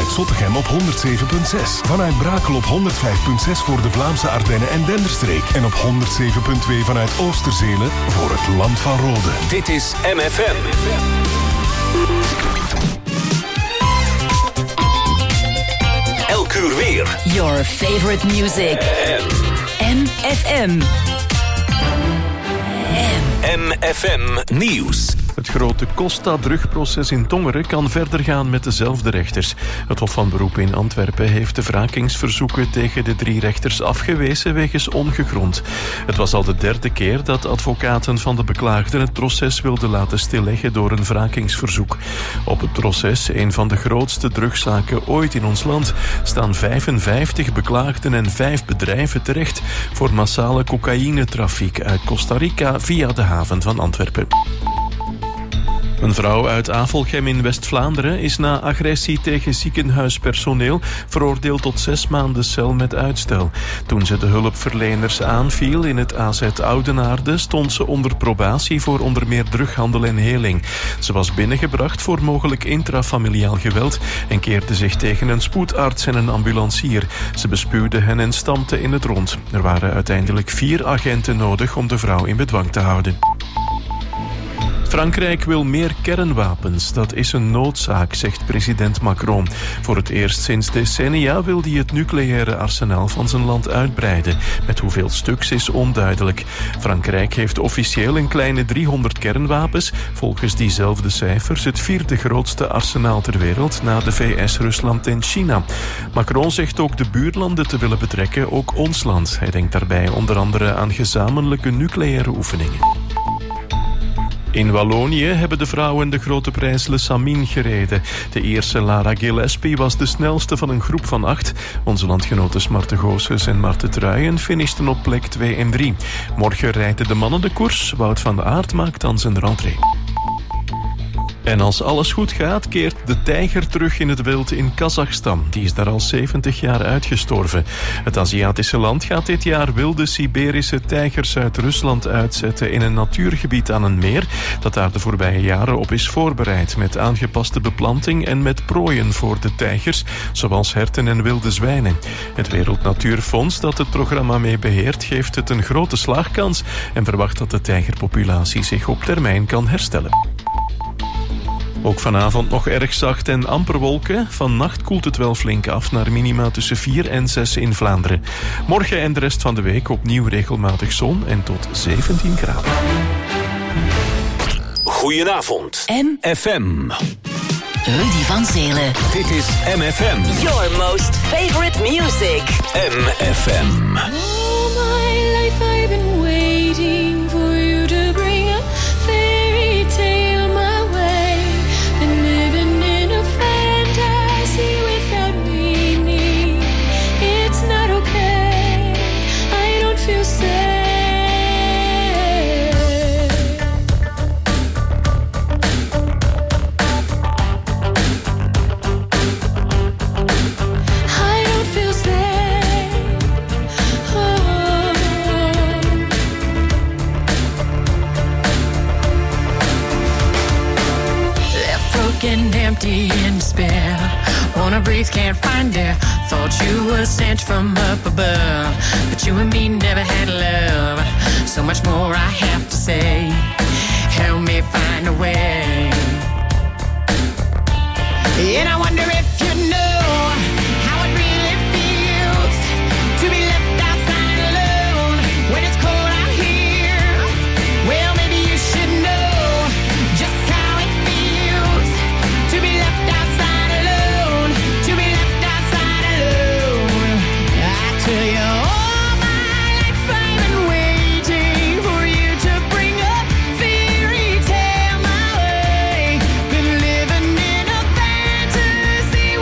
vanuit Zottegem op 107.6. Vanuit Brakel op 105.6 voor de Vlaamse Ardennen en Denderstreek. En op 107.2 vanuit Oosterzele voor het Land van Rode. Dit is MFM. Elk uur weer. Your favorite music. MFM. MFM Nieuws. Het grote Costa-drugproces in Tongeren kan verder gaan met dezelfde rechters. Het Hof van Beroep in Antwerpen heeft de wrakingsverzoeken tegen de 3 rechters afgewezen wegens ongegrond. Het was al de 3e keer dat advocaten van de beklaagden het proces wilden laten stilleggen door een wrakingsverzoek. Op het proces, een van de grootste drugszaken ooit in ons land, staan 55 beklaagden en 5 bedrijven terecht voor massale cocaïnetrafiek uit Costa Rica via de haven van Antwerpen. Een vrouw uit Avelgem in West-Vlaanderen is na agressie tegen ziekenhuispersoneel veroordeeld tot 6 maanden cel met uitstel. Toen ze de hulpverleners aanviel in het AZ Oudenaarde stond ze onder probatie voor onder meer drughandel en heling. Ze was binnengebracht voor mogelijk intrafamiliaal geweld en keerde zich tegen een spoedarts en een ambulancier. Ze bespuwde hen en stampte in het rond. Er waren uiteindelijk 4 agenten nodig om de vrouw in bedwang te houden. Frankrijk wil meer kernwapens. Dat is een noodzaak, zegt president Macron. Voor het eerst sinds decennia wil hij het nucleaire arsenaal van zijn land uitbreiden. Met hoeveel stuks is onduidelijk. Frankrijk heeft officieel een kleine 300 kernwapens. Volgens diezelfde cijfers het 4e grootste arsenaal ter wereld na de VS, Rusland en China. Macron zegt ook de buurlanden te willen betrekken, ook ons land. Hij denkt daarbij onder andere aan gezamenlijke nucleaire oefeningen. In Wallonië hebben de vrouwen de grote prijs Le Samyn gereden. De Ierse Lara Gillespie was de snelste van een groep van 8. Onze landgenoten Marte Goossens en Marte Truijen finishten op plek 2 en 3. Morgen rijden de mannen de koers. Wout van Aert maakt dan zijn rentree. En als alles goed gaat, keert de tijger terug in het wild in Kazachstan. Die is daar al 70 jaar uitgestorven. Het Aziatische land gaat dit jaar wilde Siberische tijgers uit Rusland uitzetten in een natuurgebied aan een meer dat daar de voorbije jaren op is voorbereid, met aangepaste beplanting en met prooien voor de tijgers, zoals herten en wilde zwijnen. Het Wereld Natuurfonds, dat het programma mee beheert, geeft het een grote slaagkans en verwacht dat de tijgerpopulatie zich op termijn kan herstellen. Ook vanavond nog erg zacht en amper wolken. Vannacht koelt het wel flink af naar minima tussen 4 en 6 in Vlaanderen. Morgen en de rest van de week opnieuw regelmatig zon en tot 17 graden. Goedenavond. MFM. Rudy van Zelen. Dit is MFM. Your most favorite music. MFM. All my life I've been waiting for you to bring a fairy tale my way. Been living in a fantasy without meaning. It's not okay. I don't feel safe. And empty in despair. Wanna breathe, can't find air. Thought you were sent from up above, but you and me never had love. So much more I have to say. Help me find a way. And I wonder if you know how it really feels to be left outside alone when it's cold out here. Well, maybe you should know just how it feels to be left outside alone, to be left outside alone. I tell you, all my life I've been waiting for you to bring a fairy tale my way. Been living in a fantasy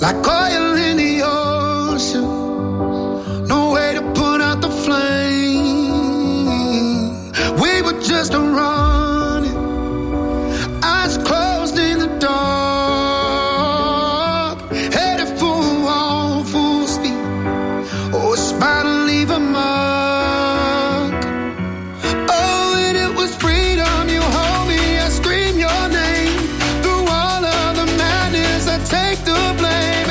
like oil in the ocean. No way to put out the flame. We were just running, eyes closed in the dark, headed for a wall, full speed. Oh, it's about to leave a mark. Oh, and it was freedom. You hold me, I scream your name. Through all of the madness, I take the blame.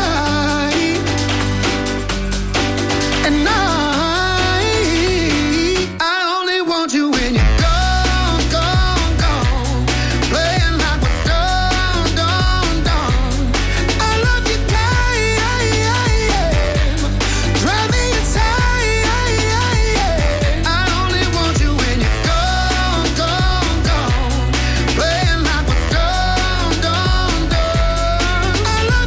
And I only want you when you're gone, gone, gone. Playing like we're done, done, done. I love you, drive me inside. I only want you when you're gone, gone, gone. Playing like we're done, done, done. I love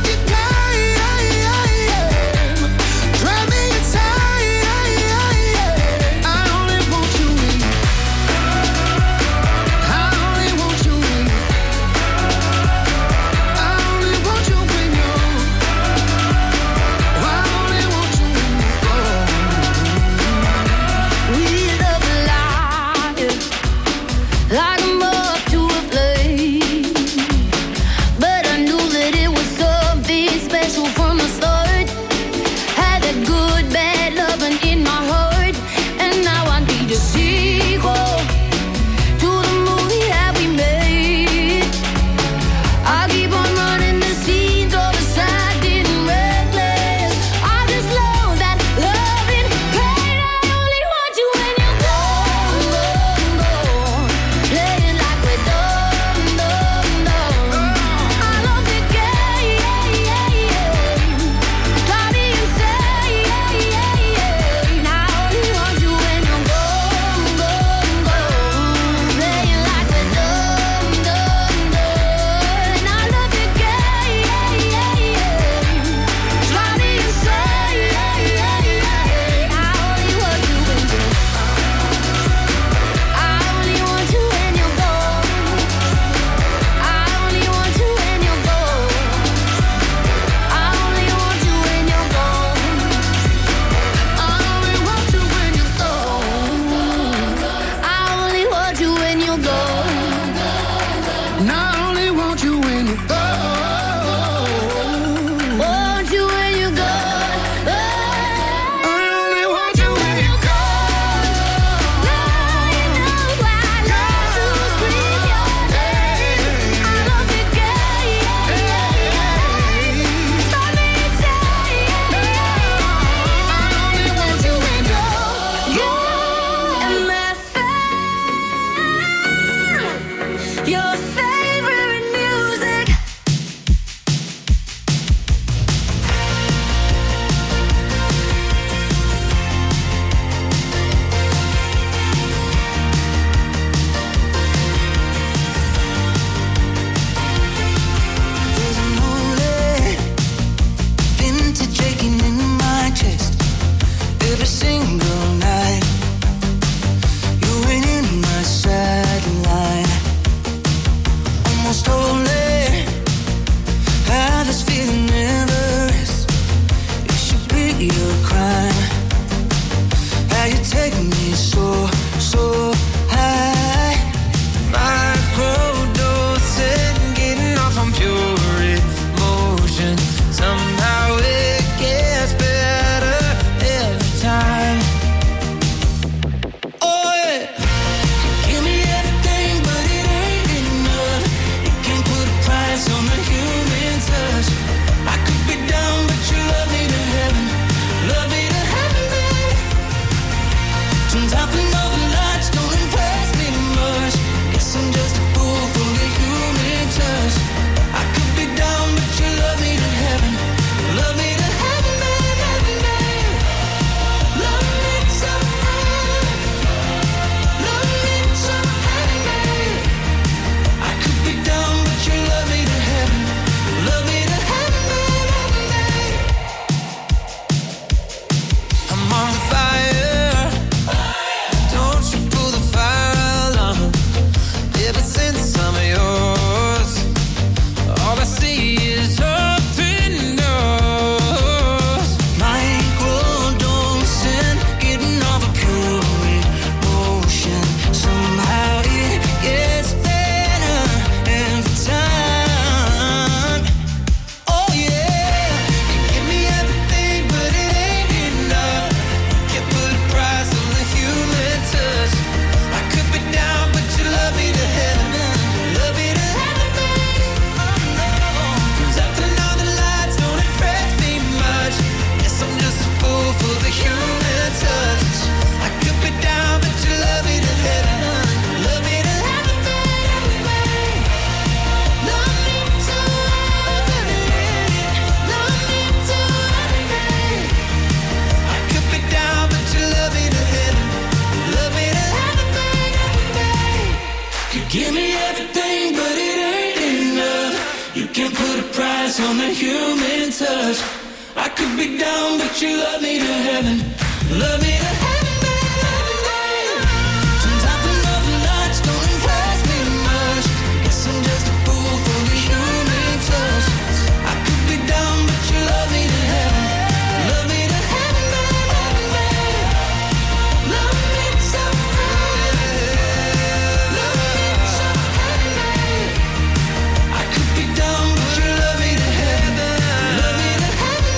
human touch. I could be down, but you love me to heaven. Love me to heaven, baby. Sometimes another notch don't impress me much. Guess I'm just a fool for the human touch. I could be down, but you love me to heaven. Love me to heaven, baby. Love me so heaven. Love me so heaven. I could be down, but you love me to heaven. Love me to heaven,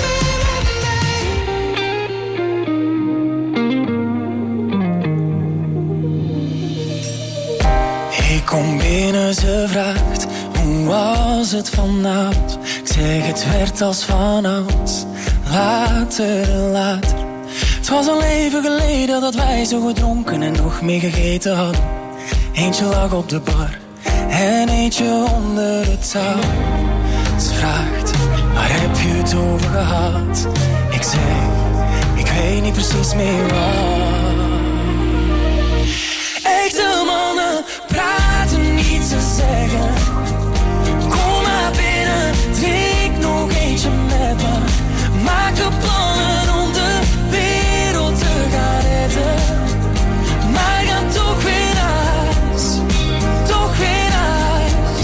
baby. Ik kom binnen, ze vraagt, hoe was het vanavond? Ik zeg, het werd als vanouds, later en later. Het was al even geleden dat wij zo gedronken en nog meer gegeten hadden. Eentje lag op de bar en eentje onder het touw. Ze vraagt, waar heb je het over gehad? Ik zeg, ik weet niet precies meer wat. Echte mannen praten niet, ze zeggen, kom maar binnen, drink nog eentje met me. Maken plannen om de wereld te gaan redden. Maar gaan toch weer naar huis, toch weer naar huis.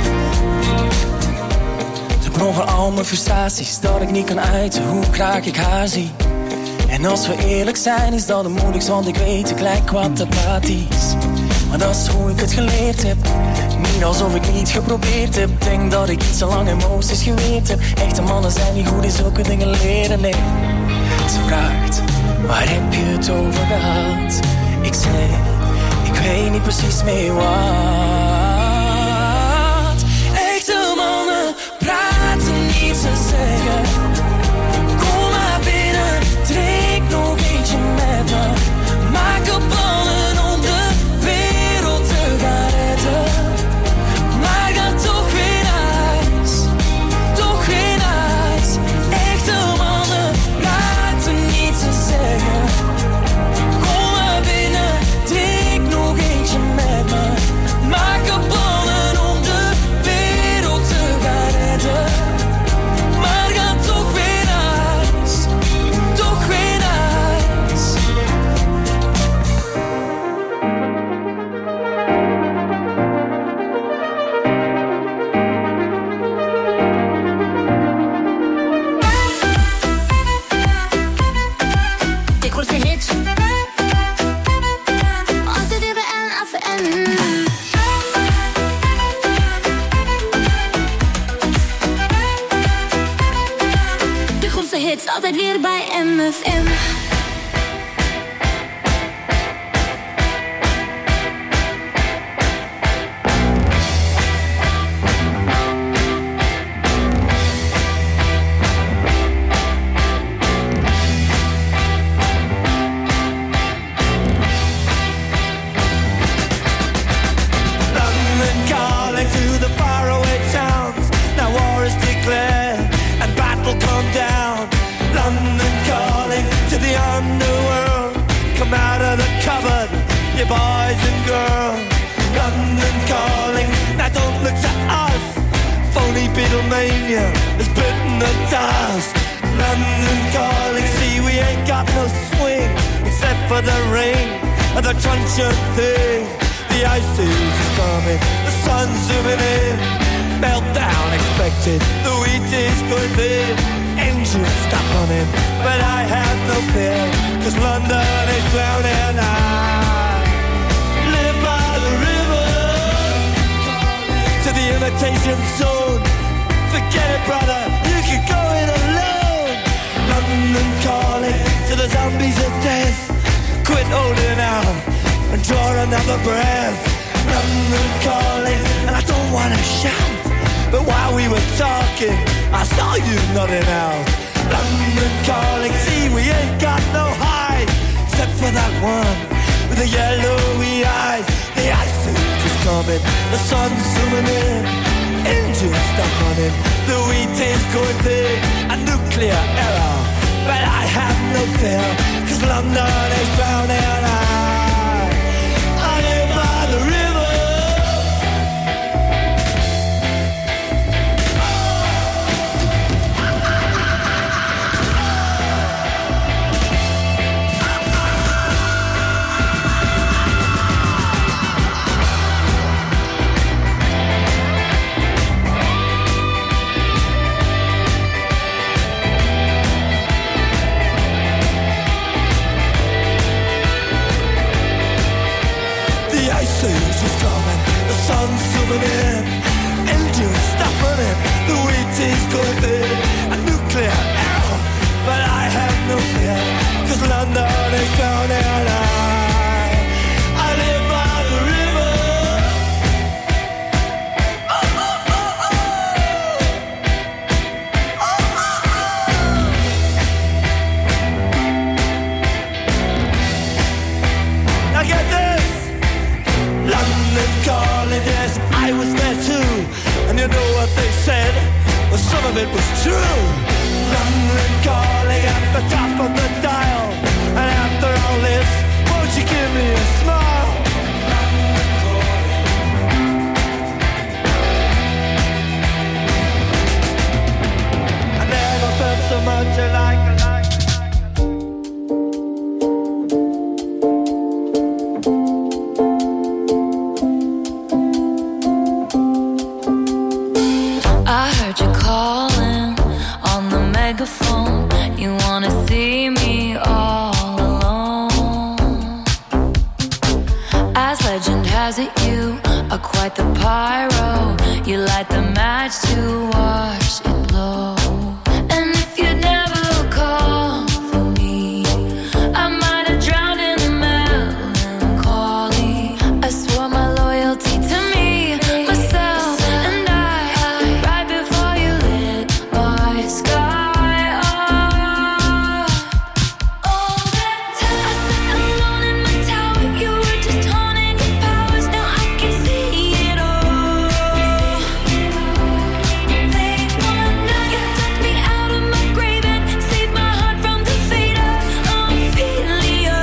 Ze over al mijn frustraties, dat ik niet kan uiten hoe graag ik haar zie. En als we eerlijk zijn is dat het moeilijkst, want ik weet ik lijk wat apathisch. Maar dat is hoe ik het geleerd heb, niet alsof ik niet geprobeerd heb. Denk dat ik iets te lang emoties geweerd heb. Echte mannen zijn niet goed in zulke dingen leren, nee. Ze vraagt, waar heb je het over gehad? Ik zeg, ik weet niet precies meer wat. Echte mannen praten niet, ze zeggen, kom maar binnen, drink nog eentje met me. Maken plannen om de wereld te gaan redden. Maar ga toch weer naar huis, toch weer naar huis. Echte mannen praten niet, ze zeggen, kom maar binnen, drink nog eentje met me. Maken plannen om de wereld te gaan redden. Maar ga toch weer naar huis, toch weer naar huis. De grootste hits. Altijd weer bij NFM. De grootste hits, altijd weer bij MFM. London calling to the faraway towns. Now war is declared and battle come down. London calling to the underworld. Come out of the cupboard, you boys and girls. London calling, now don't look to us. Phony Beatlemania has bitten the dust. London calling, see we ain't got no swing except for the rain and the truncheon thing. The ice age is coming, the sun's zooming in. Meltdown expected, the wheat is going thin. Engines stop running, but I have no fear, 'cause London is drowning. I live by the river, to the imitation zone. Forget it, brother, you can go it alone. London calling to the zombies of death. Quit holding out and draw another breath. London calling, and I don't want to shout, but while we were talking, I saw you nodding out. London calling, see we ain't got no hide, except for that one with the yellowy eyes. The ice age is coming, the sun's zooming in. Engines stop running, the wheat is going thick. A nuclear error, but I have no fear, 'cause London is drowning. I live by the river. London calling at the top of the dial. And after all this, won't you give me a smile? I never felt so much alike. I heard you calling on the megaphone. You wanna see me all alone. As legend has it, you are quite the pyro. You light the match to watch it blow. And if you'd never called for me, I might have drowned in the melancholy. I swore my loyalty to me, myself, and I. Right before you lit my sky up. All that time I sat alone in my tower. You were just honing your powers. Now I can see it all. Late one night, you took me out of my grave and saved my heart from the fate of Ophelia.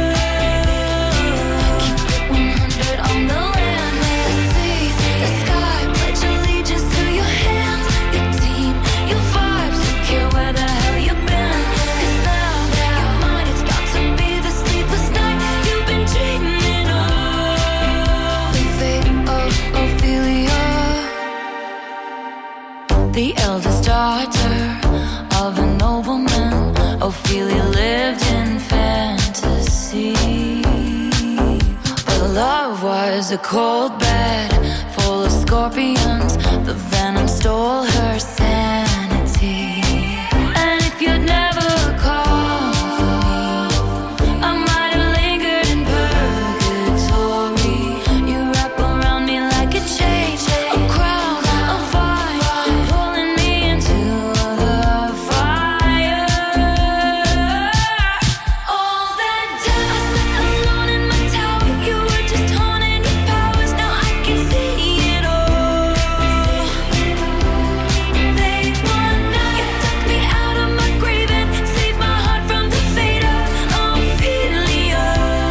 Keep it 100 on the land, the sea, the sky. Pledge allegiance to your hands, your team, your vibes. Don't care where the hell you've been. 'Cause now your mind is about to be the sleepless night you've been dreaming of. The fate of Ophelia, the eldest daughter of a nobleman. Ophelia lived in fantasy, but love was a cold bed full of scorpions. The venom stole her sanity. And if you'd never called for me, I might have lingered in purgatory. You wrap around me like a chain, a crown, a vine, pulling me into the fire. All that time I sat alone in my tower. You were just honing your powers. Now I can see it all. Late one night, you took me out of my grave and saved my heart from the fate of Ophelia.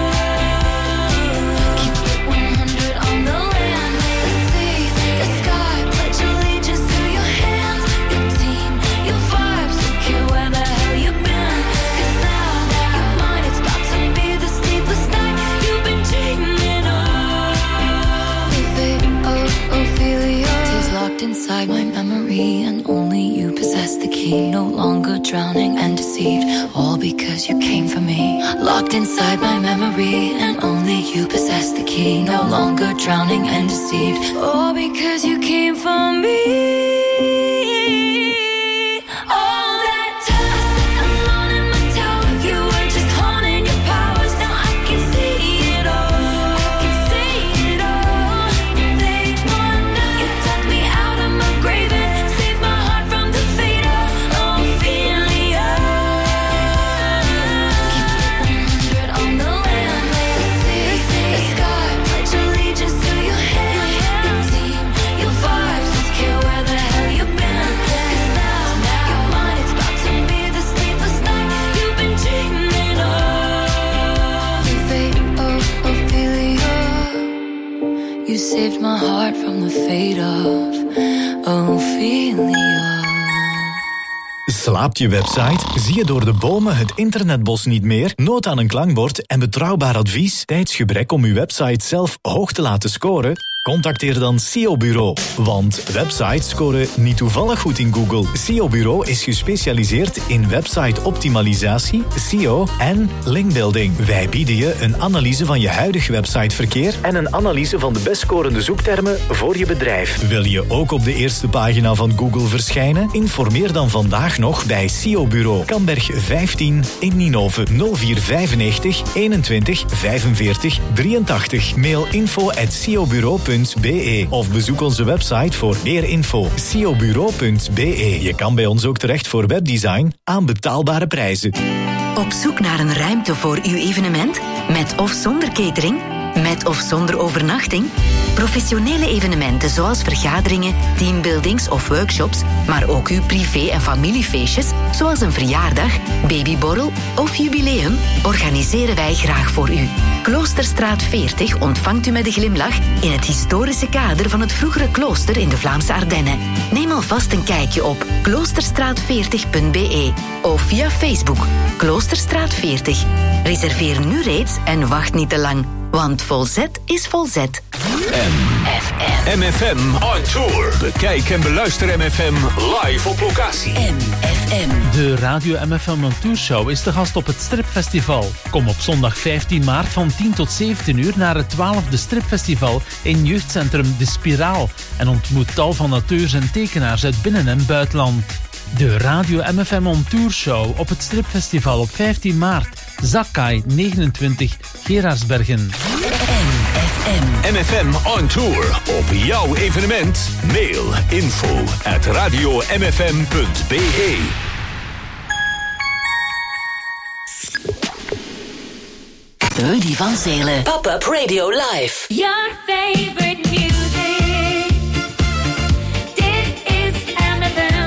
Keep it 100 on the land, the sea, the sky. Pledge allegiance to your hands, your team, your vibes. Don't care where the hell you've been. 'Cause now your mind is about to be the sleepless night you've been dreaming of. The fate of Ophelia is locked inside my memory, and only you possess the key. No longer drowning and deceived, all because you came for me. Locked inside my memory, and only you possess the key. No longer drowning and deceived, all because you came for me. All that time I sat alone in my tower. You were just honing your powers. Now I can see it all. I can see it all. Late one night, you took me out of my grave and saved my heart from the fate of Ophelia. Keep it 100 on the land, the sea, the sky. Pledge allegiance to your hands, your team, your vibes. Don't care where the hell you've been. 'Cause now your mind is about to be the sleepless night you've been dreaming of. The fate of Ophelia. You saved my heart from the fate of Ophelia. Slaapt je website? Zie je door de bomen het internetbos niet meer? Nood aan een klankbord en betrouwbaar advies? Tijdsgebrek om uw website zelf hoog te laten scoren? Contacteer dan SEO Bureau. Want websites scoren niet toevallig goed in Google. SEO Bureau is gespecialiseerd in website-optimalisatie, SEO en linkbuilding. Wij bieden je een analyse van je huidig websiteverkeer en een analyse van de best scorende zoektermen voor je bedrijf. Wil je ook op de eerste pagina van Google verschijnen? Informeer dan vandaag nog bij SEO Bureau. Kamberg 15 in Ninove 0495 21 45 83. Mail info@seobureau.be of bezoek onze website voor meer info. seobureau.be. Je kan bij ons ook terecht voor webdesign aan betaalbare prijzen. Op zoek naar een ruimte voor uw evenement? Met of zonder catering? Met of zonder overnachting? Professionele evenementen zoals vergaderingen, teambuildings of workshops, maar ook uw privé- en familiefeestjes, zoals een verjaardag, babyborrel of jubileum, organiseren wij graag voor u. Kloosterstraat 40 ontvangt u met een glimlach in het historische kader van het vroegere klooster in de Vlaamse Ardennen. Neem alvast een kijkje op kloosterstraat40.be of via Facebook Kloosterstraat 40. Reserveer nu reeds en wacht niet te lang, want Volzet is Volzet. MFM on tour. Bekijk en beluister MFM live op locatie. MFM. De Radio MFM on Tour Show is te gast op het Stripfestival. Kom op zondag 15 maart van 10 tot 17 uur naar het 12e Stripfestival in jeugdcentrum De Spiraal en ontmoet tal van auteurs en tekenaars uit binnen- en buitenland. De Radio MFM on Tour Show op het Stripfestival op 15 maart. Zakkai 29, Gerardsbergen. MFM on tour. Op jouw evenement. Mail info@radiomfm.be. Rudy van Zelen. Pop-up Radio Live. Your favorite music. Dit is MFM.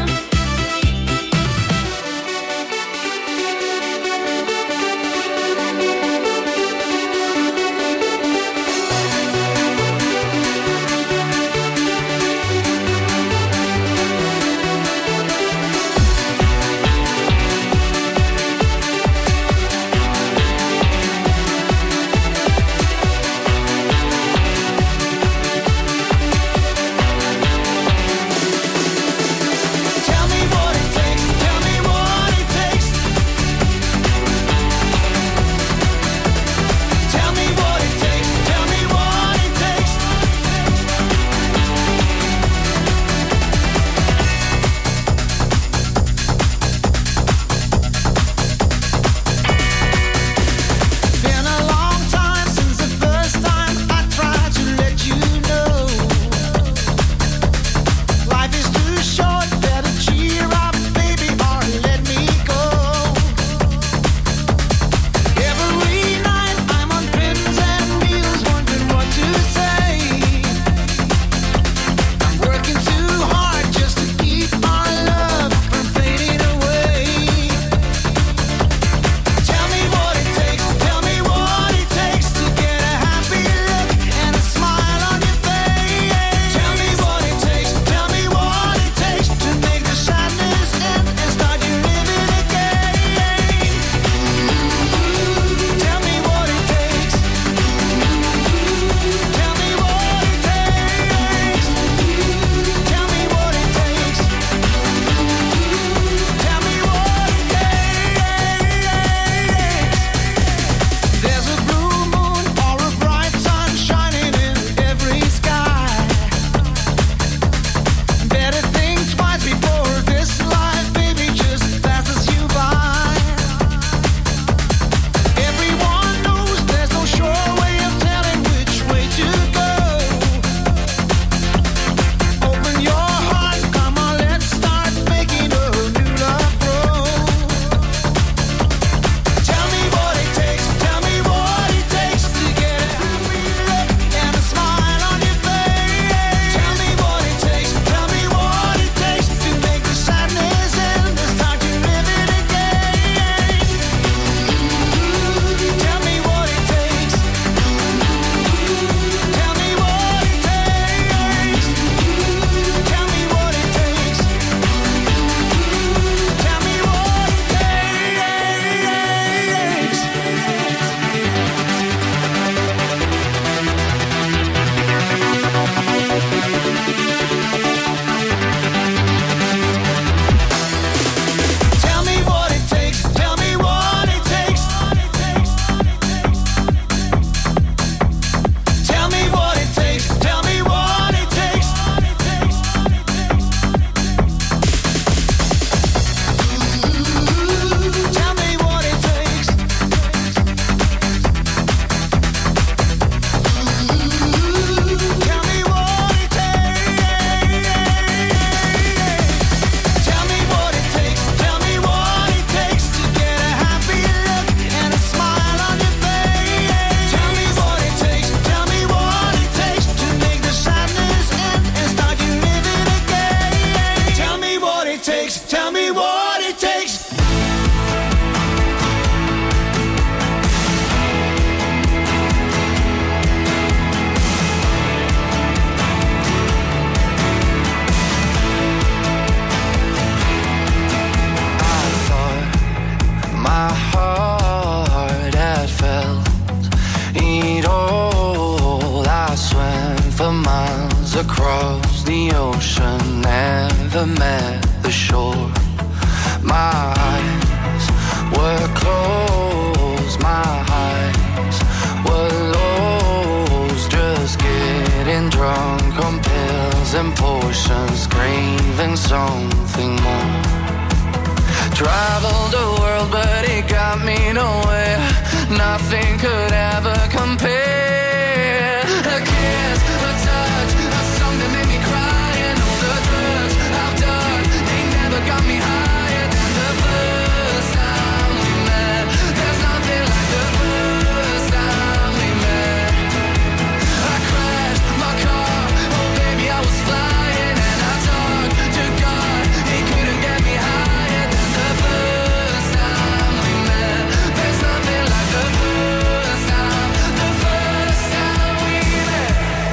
across the ocean, never met the shore. My eyes were closed, my eyes were lost, just getting drunk on pills and potions, craving something more. Traveled the world but it got me nowhere, nothing could ever compare. A kiss, a touch, a song that made me cry, and all the drugs I've done, they never got me higher than the first time we met. There's nothing like the first time we met. I crashed my car, oh baby I was flying, and I talked to God, he couldn't get me higher than the first time we met. There's nothing like the first time we met.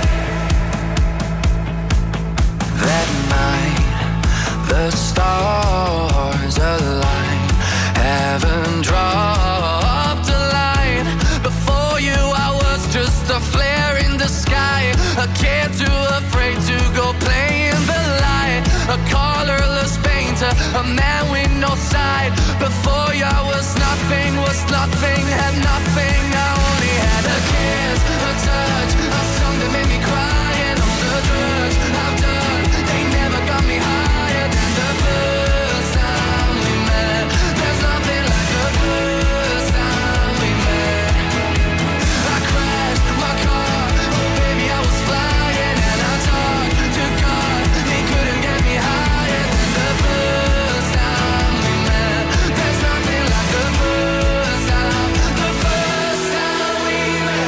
That night, the stars aligned, heaven dropped a line. Before you I was just a flare in the sky, a kid too afraid to go play in the light, a colorless painter, a man with no side. Before you I was nothing, had nothing. I only had a kiss, a touch, a song that made me cry, and all the drugs I've done, they never got me higher than the first time we met. There's nothing like the first time we met. I crashed my car, oh baby I was flying, and I talked to God, he couldn't get me higher than the first time we met. There's nothing like the first time we met.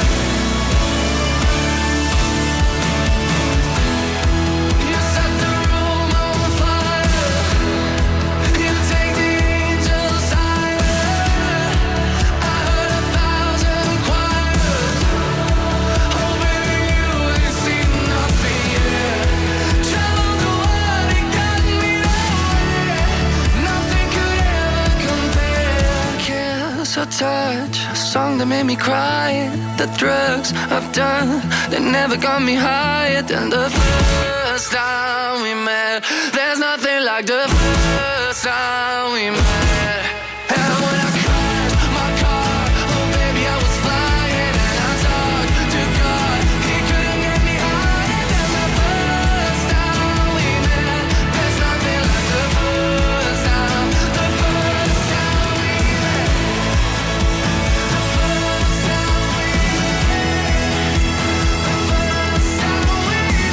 You set the room on fire, you take the angels higher. I heard 1,000 choirs, oh baby you ain't seen nothing yet. Traveled the world, it got me there, nothing could ever compare. Kiss, a touch, a song that made me cry, the drugs I've done, they never got me higher than the first time we met. There's nothing like the first time we met. And when I crashed my car, oh baby I was flying, and I talked to God, he couldn't get me higher than the first time we met. There's nothing like the first time we met. The first time we met. The first time we met. There's nothing like the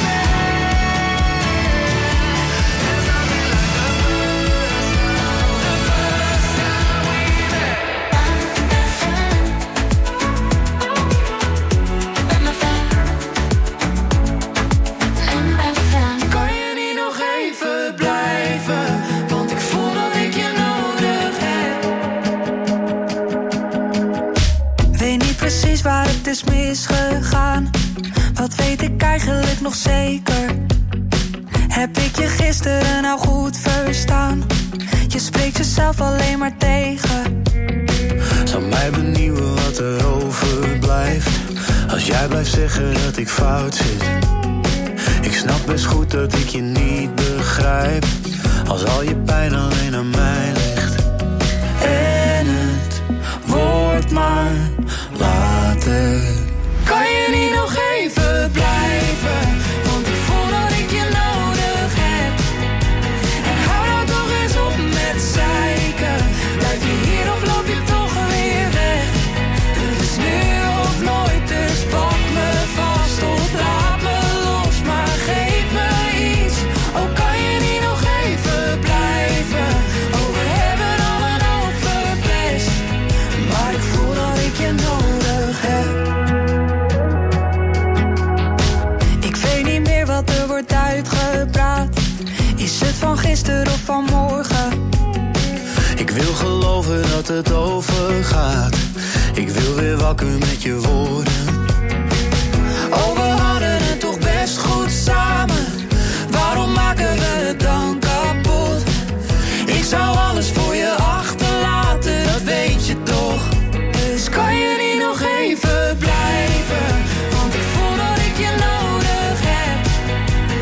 first time we met. Kan je niet nog even blijven, want ik voel dat ik je nodig heb. Weet niet precies waar het is misgegaan, wat weet ik eigenlijk nog zeker? Heb ik je gisteren nou goed verstaan? Je spreekt jezelf alleen maar tegen. Zou mij benieuwen wat er overblijft, als jij blijft zeggen dat ik fout zit. Ik snap best goed dat ik je niet begrijp, als al je pijn alleen aan mij ligt. En het wordt maar later. Kan je niet nog even blijven, want ik voel dat ik je nodig heb. En hou nou toch eens op met zeiken, blijf je hier of loop je toch weer weg? Het is nu of nooit, dus pak me vast of laat me los, maar geef me iets. Oh, kan je niet nog even blijven? Oh, we hebben al een hoop verpest, maar ik voel dat ik je nodig heb. Ik weet niet meer wat er wordt uitgepraat. Is het van gisteren of van morgen? Ik wil geloven dat het overgaat, ik wil weer wakker met je woorden. Oh, we hadden het toch best goed samen, waarom maken we het dan kapot? Ik zou alles voor je achterlaten, dat weet je toch? Dus kan je niet nog even blijven, want ik voel dat ik je nodig heb.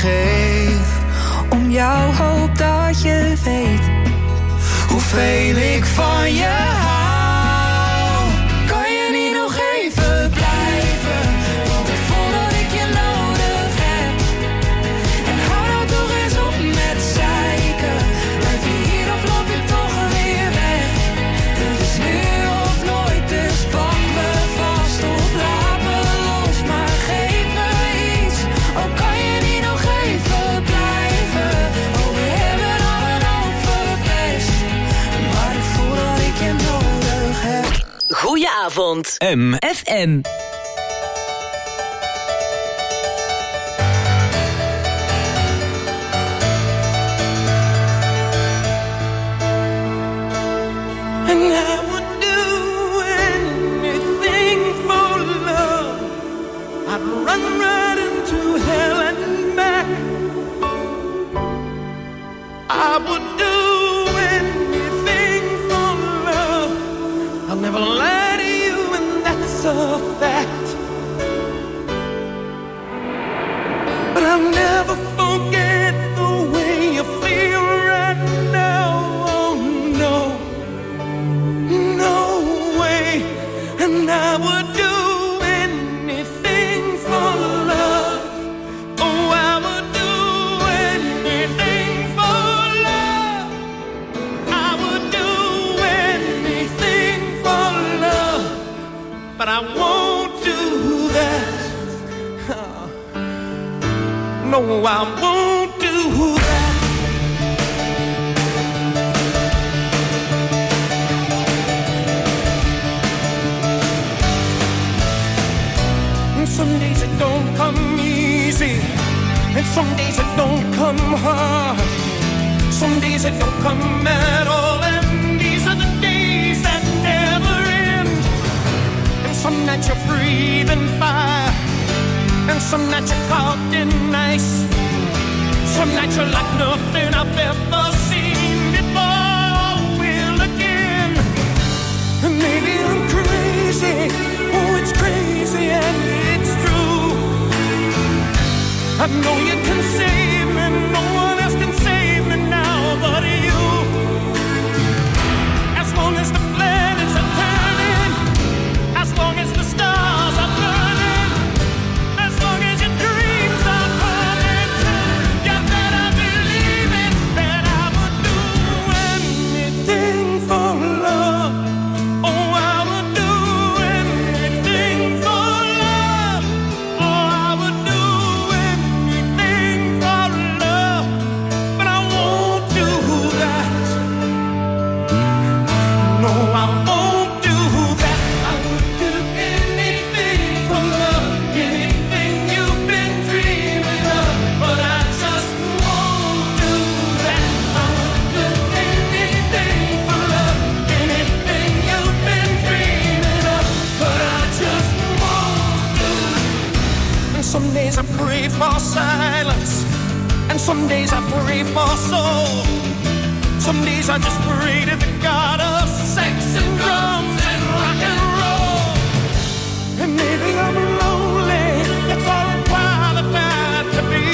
geef. Om jou hoop dat je weet hoeveel ik van je hou. Kan je niet nog even blijven? Want ik voel dat ik je nodig heb. En hou nou toch eens op met zeiken. Blijf je hier of loop je toch weer weg? Het is nu of nooit, dus pak me vast of laat me los. Maar geef me iets, oh kan je niet nog even blijven? Oh we hebben al een hoop verpest, maar ik voel dat ik je nodig heb. Goedenavond. MFM. And I would do anything for love. I'd run right into hell and back. I would do anything for love. I'll never lie to you, and that's a fact. But I'll never forget the way you feel right now. Oh no. No way, and I would do anything for love. Oh, I would do anything for love. I would do anything for love, but I won't do that. No, I won't do that. Some days it don't come easy, and some days it don't come hard. Some days it don't come at all, and these are the days that never end. And some nights you're breathing fire, and some nights you're caught in ice. Some nights you're like nothing I've ever seen before or will again. And maybe I'm crazy, oh it's crazy and it's true. I know you can save me, no one else can save me now but you. As long as the planets are turning, as long as the stars are burning, as long as your dreams are coming true, you better believe it, that I would do anything for love. Oh, I would do anything for love. Oh, I would do anything for love, but I won't do that. No, I won't do that. I would do anything for love, anything you've been dreaming of, but I just won't do that. I would do anything for love, anything you've been dreaming of, but I just won't do. And some days I pray for silence, and some days I pray for soul. Some days I just pray to the God of sex and drums and rock and roll. And maybe I'm lonely, that's all I'm qualified to be.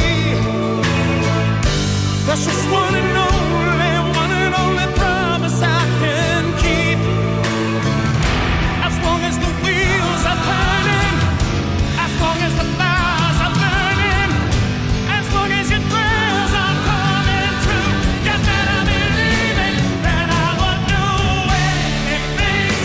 That's just one and only promise I can keep. As long as the wheels are turning, as long as the fires are burning, as long as your prayers are coming true, you better believe it, that I would do anything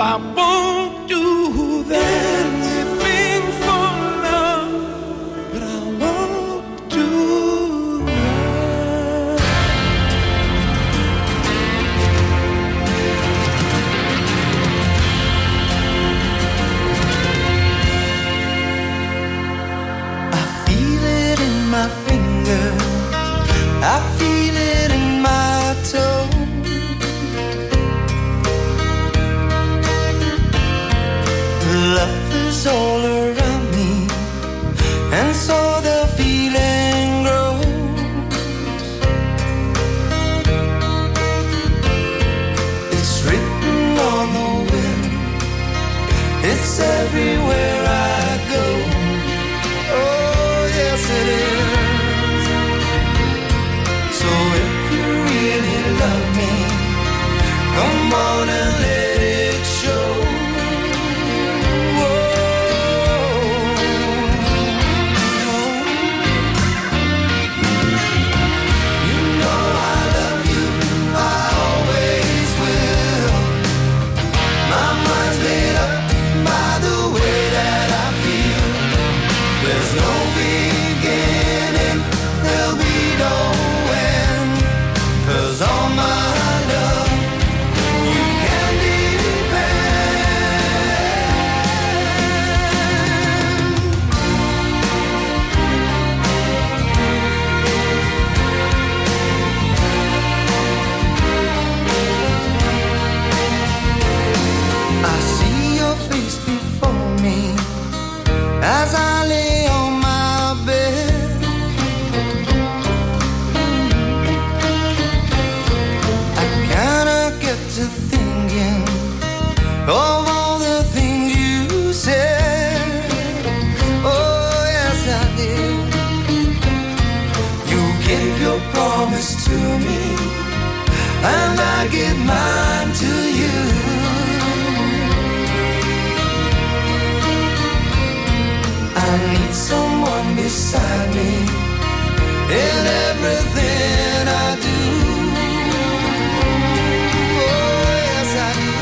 I won't do that. Anything for love, but I won't do that. I feel it in my fingers, I feel it in my toes. Love is all around me, and so the feeling grows. It's written on the wind, it's everywhere I go. Oh, yes it is. So if you really love me, come on and let it show. As I lay on my bed, I kinda get to thinking of all the things you said. Oh, yes, I did. You gave your promise to me, and I give mine to you. I need someone beside me in everything I do. Oh, yes, I do.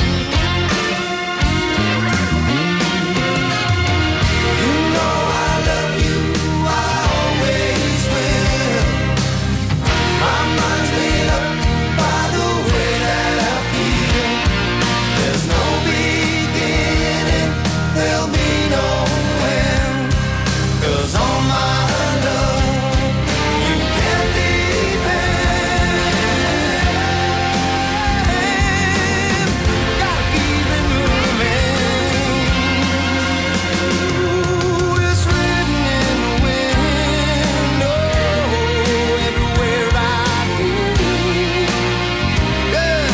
You know I love you, I always will. My mind's made up by the way that I feel. There's no beginning, there'll be no end. 'Cause all my love you can depend. Gotta keep it moving. Ooh, it's written in the wind. Oh, everywhere I go. Yeah.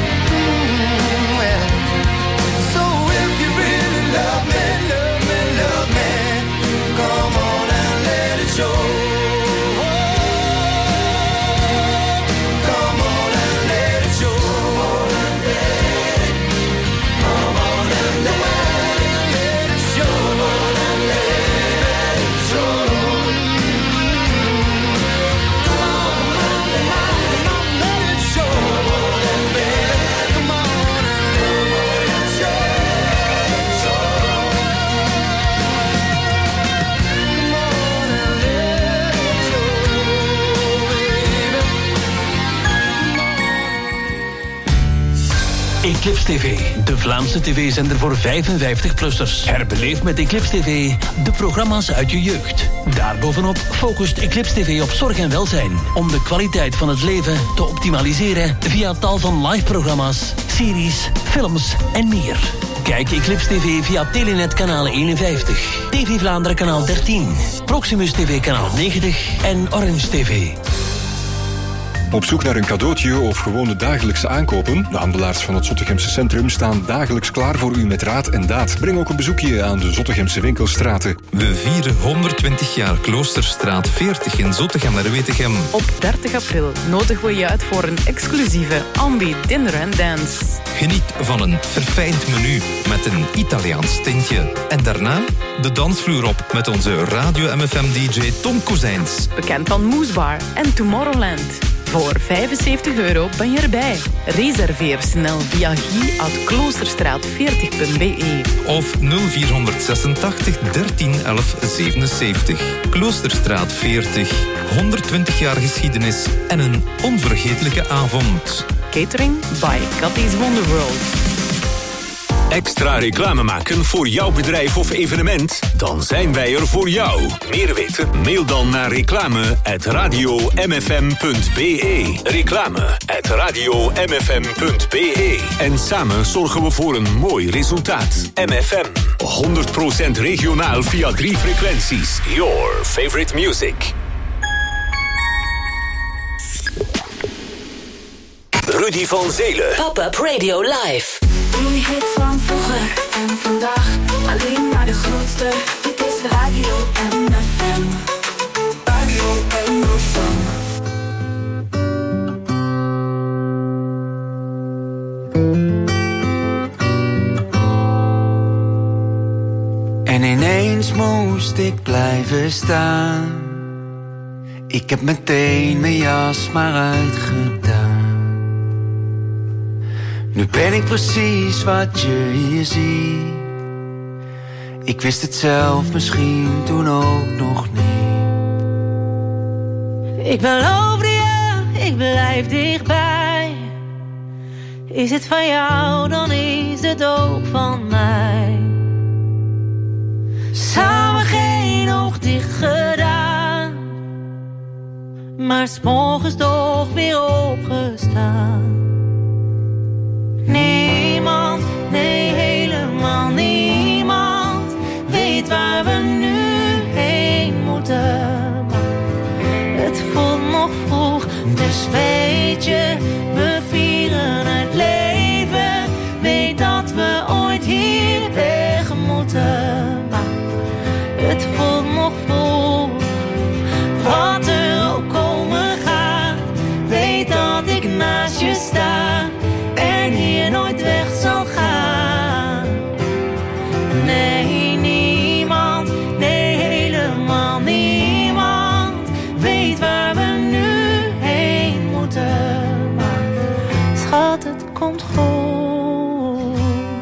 Well, so if you really love me, love me, love me, come on and let it show. Come on and let it show. Come on and let it show. Come on and let it show. Come on and let it show. Come on and let it show. Eclipse TV, de Vlaamse tv-zender voor 55-plussers. Herbeleef met Eclipse TV de programma's uit je jeugd. Daarbovenop focust Eclipse TV op zorg en welzijn. Om de kwaliteit van het leven te optimaliseren via tal van live-programma's, series, films en meer. Kijk Eclipse TV via Telenet kanaal 51, TV Vlaanderen kanaal 13, Proximus TV kanaal 90 en Orange TV. Op zoek naar een cadeautje of gewoon de dagelijkse aankopen? De handelaars van het Zottegemse centrum staan dagelijks klaar voor u met raad en daad. Breng ook een bezoekje aan de Zottegemse winkelstraten. We vieren 120 jaar Kloosterstraat 40 in Zottegem en Wetegem. Op 30 april nodigen we je uit voor een exclusieve Ambi Dinner and Dance. Geniet van een verfijnd menu met een Italiaans tintje. En daarna de dansvloer op met onze Radio MFM DJ Tom Kozijns. Bekend van Moose Bar en Tomorrowland. Voor €75 ben je erbij. Reserveer snel via guy@kloosterstraat40.be. Of 0486 13 11 77. Kloosterstraat 40. 120 jaar geschiedenis en een onvergetelijke avond. Catering by Cathy's Wonderworld. Extra reclame maken voor jouw bedrijf of evenement? Dan zijn wij er voor jou. Meer weten? Mail dan naar reclame@radiomfm.be. Reclame@radiomfm.be. En samen zorgen we voor een mooi resultaat. MFM. 100% regionaal via 3 frequenties. Your favorite music. Rudy van Zelen. Pop-up Radio Live. Die hit van vroeger en vandaag, alleen maar de grootste. Dit is Radio MFM. Radio MFM. En ineens moest ik blijven staan. Ik heb meteen mijn jas maar uitgedaan. Nu ben ik precies wat je hier ziet. Ik wist het zelf misschien toen ook nog niet. Ik beloofde je, ik blijf dichtbij. Is het van jou, dan is het ook van mij. Samen geen oog dicht gedaan, maar 's morgens toch weer opgestaan. Niemand, nee helemaal niemand, weet waar we nu heen moeten. Maar het voelt nog vroeg, dus weet je, we vieren het leven. Weet dat we ooit hier weg moeten. Maar het voelt nog vroeg, wat er ook komen gaat. Weet dat ik naast je sta en hier nooit weg zal gaan. Nee, niemand, nee helemaal niemand, weet waar we nu heen moeten. Maar schat, het komt goed.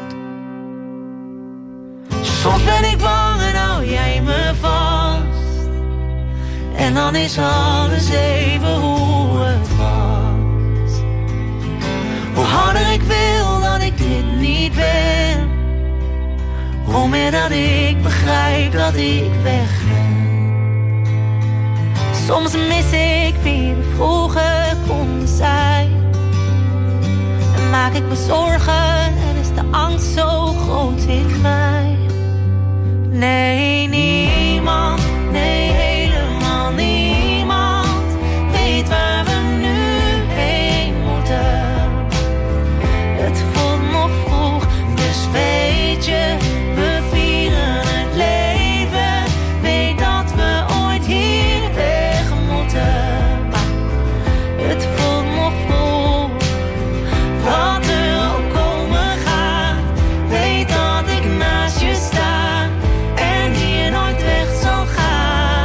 Soms ben ik bang en hou jij me vast. En dan is alles even hoe het was. Hoe harder ik wil dat ik dit niet ben, hoe meer dat ik begrijp dat ik weg ben. Soms mis ik wie we vroeger konden zijn. En maak ik me zorgen en is de angst zo groot in mij. Nee, niemand, nee helemaal niemand, weet waar we nu heen moeten. Het voelt nog vroeg, dus weet je, we vieren het leven. Weet dat we ooit hier weg moeten. Maar het voelt nog vroeg, wat er ook komen gaat. Weet dat ik naast je sta en hier nooit weg zal gaan.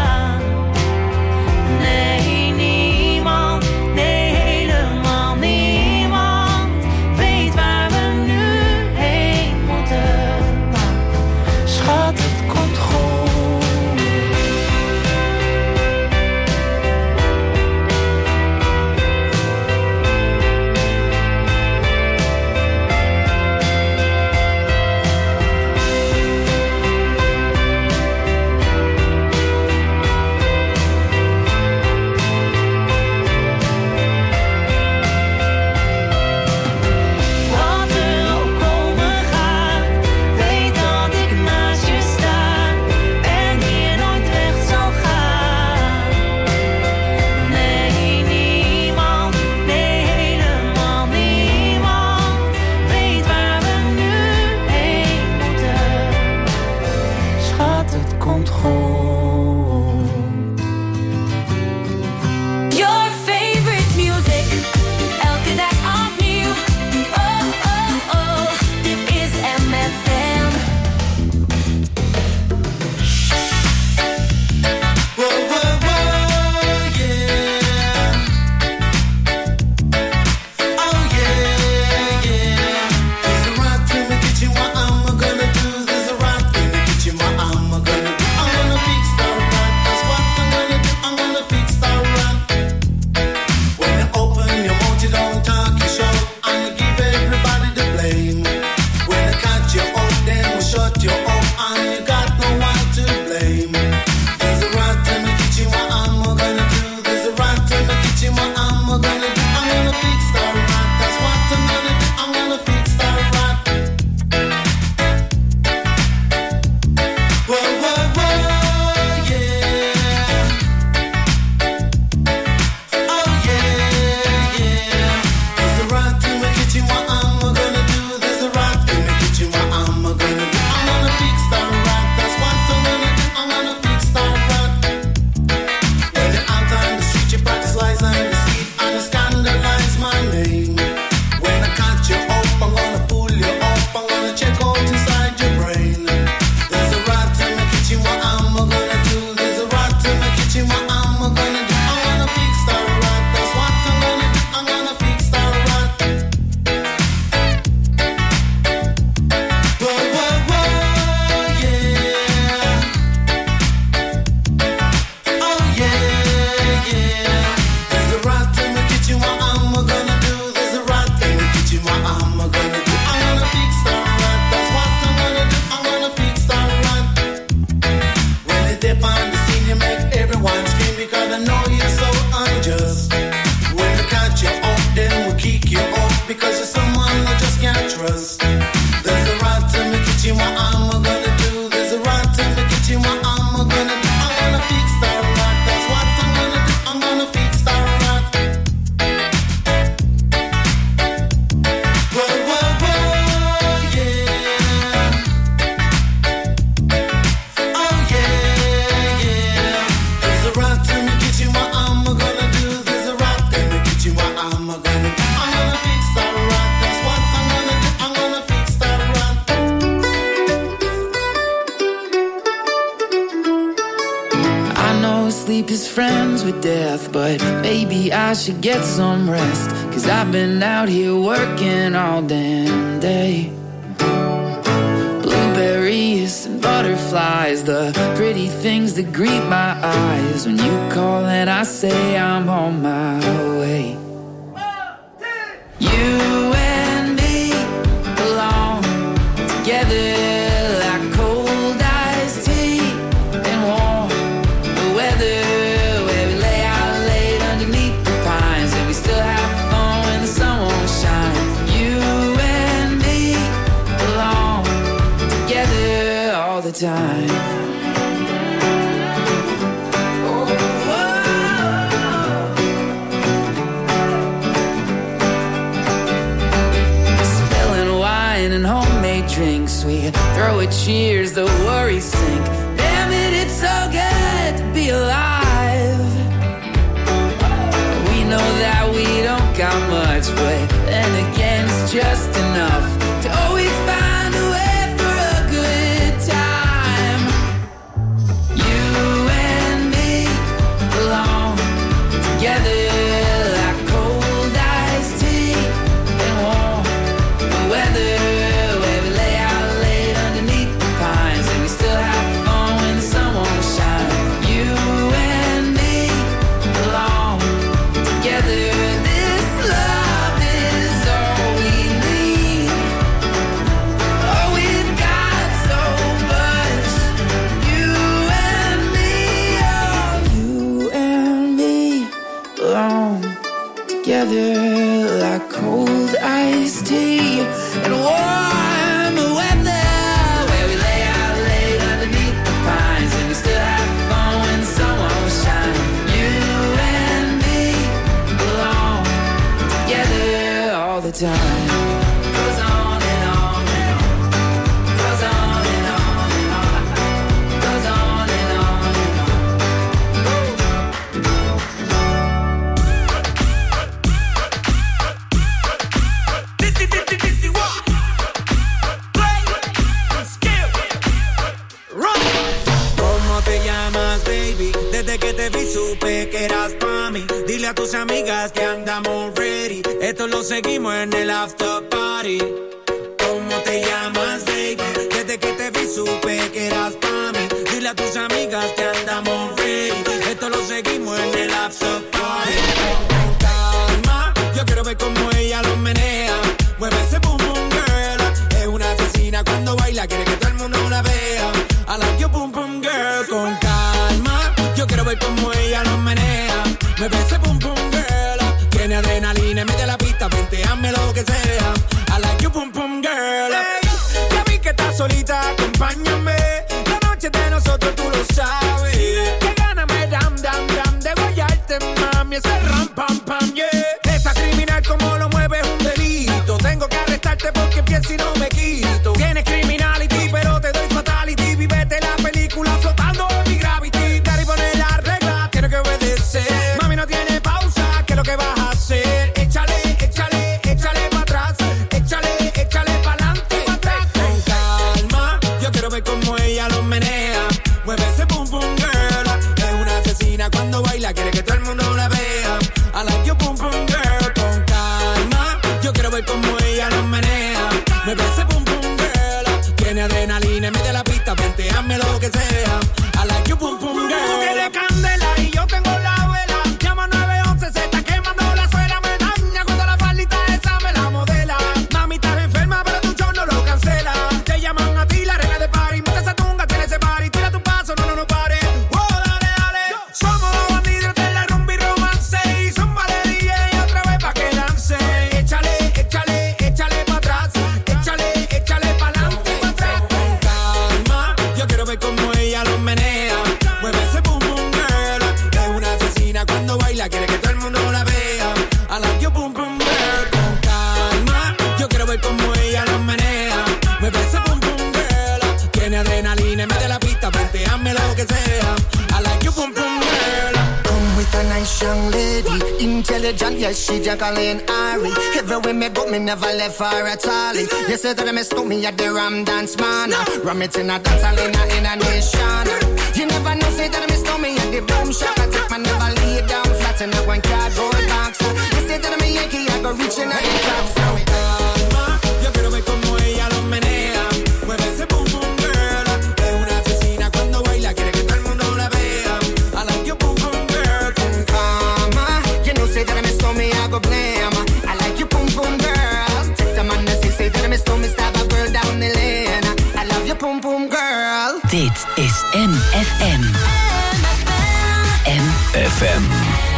yeah. There's a rat in the kitchen, what am I gonna do? There's a rat in the kitchen, what am I gonna do? I'm gonna fix that rat, that's what I'm gonna do. I'm gonna fix that rat. When they dip on the scene, you make everyone scream because I know you're so unjust. When we catch you up, then we'll kick you off because you're someone I just can't trust. There's a rat in the kitchen, what am I gonna do? There's a rat in the kitchen, what am I gonna do? I'm gonna fix that rat, that's what I'm gonna do. I'm gonna fix that rat. Whoa, whoa, whoa, yeah. Oh yeah, yeah. There's a rat in the kitchen, what am I gonna do? There's a rat in the kitchen, what am I gonna do? I'm gonna fix that rat, that's what I'm gonna do. I'm gonna fix that rat. I know sleep is friends with death, but maybe I should get some rest. Cause I've been out here working all damn day. Blueberries and butterflies, the pretty things that greet my eyes. When you call and I say I'm on my way. You and me belong together like cold iced tea and warm weather, where we lay out late underneath the pines and we still have fun when the sun won't shine. You and me belong together all the time. Spilling wine and homemade drinks, we throw a cheers, the worries sink. Damn it, it's so good to be alive. We know that we don't got much, but then again it's just enough to always find a way for a good time. You and me belong together like cold iced tea and warm weather, where we lay out late underneath the pines and we still have fun when the sun won't shine. You and me belong together. This love is all we need. Oh, we've got so much. You and me, oh, you and me belong together like cold iced tea and warm weather, where we lay out late underneath the pines and we still have fun when the sun won't shine. You and me belong together all the time. Goes on and on and on. Goes on and on and on. Goes on and on and on. ¿Cómo te llamas, baby? Desde que te vi supe que eras pa' mí. Dile a tus amigas que andamos ready. Esto lo seguimos en el after party. ¿Cómo te llamas, baby? Desde que te vi supe que eras pa' mí. Dile a tus amigas que andamos ready. Esto lo seguimos en el after party. Con calma, yo quiero ver cómo ella lo menea. Mueve ese boom boom girl. Es una asesina cuando baila, quiere que todo el mundo la vea. I like your boom boom girl. Con calma, yo quiero ver cómo ella lo menea. Mueve ese boom boom girl. Tiene adrenalina, mete la pista, venteame lo que sea. I like your boom boom girl. Hey, ya vi que estás solita, acompáñame. La noche de nosotros tú lo sabes. Que gana me dam dam dam de guayarte, mami. Ese ram pam pam, yeah. Esa criminal como lo mueve es un delito. Tengo que arrestarte porque pienso y no me quito. Tienes criminality, pero te doy fatality. Vivete la película flotando en mi gravity. Dar y poner la regla, tiene que obedecer. Mami, no tiene pausa, ¿qué es lo que vas a hacer? Échale, échale, échale pa' atrás. Échale, échale pa'lante, pa' atrás. Con calma, yo quiero ver cómo ella lo menea. Mueve ese boom boom girl. Es una asesina cuando baila, quiere que todo el mundo la vea. I like your boom boom girl. Con calma, yo quiero ver cómo ella lo menea. Mueve ese boom boom girl. Tiene adrenalina, mete la pista, venteame lo que sea. I like your boom boom girl. Tú tienes candela y yo tengo la vela. strong lady, intelligent, yes, she Jacqueline Ari. Everywhere me go, me never left her at all. You say that me stole me at the Ram Dance Man. Ram it in a dance hall in a nation. You never know, say that me stole me at the Boom Shop. I take my never lay down flat in a one cardboard box. You say that me Yankee, I go reaching out the tops. Now we yo quiero ver como ella lo menea. Mueve ese boom boom girl. Es una asesina cuando baila, quiere que todo el mundo la vea. I like your boom boom girl. Boom kama. You know say that me stole me, I go blame. I like your boom boom girl. Take the man that say that me stole me, stab a girl down the lane. I love your boom boom girl. Dit is MFM. MFM.